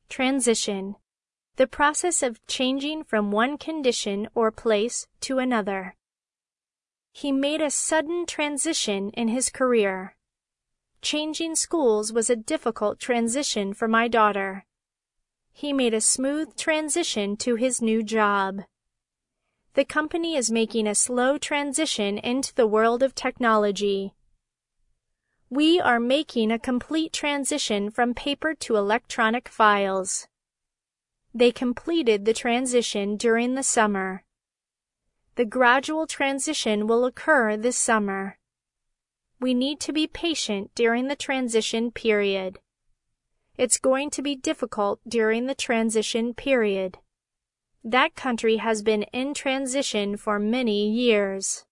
Transition. The process of changing from one condition or place to another. He made a sudden transition in his career. Changing schools was a difficult transition for my daughter. He made a smooth transition to his new job. The company is making a slow transition into the world of technology. We are making a complete transition from paper to electronic files. They completed the transition during the summer. The gradual transition will occur this summer. We need to be patient during the transition period. It's going to be difficult during the transition period. That country has been in transition for many years.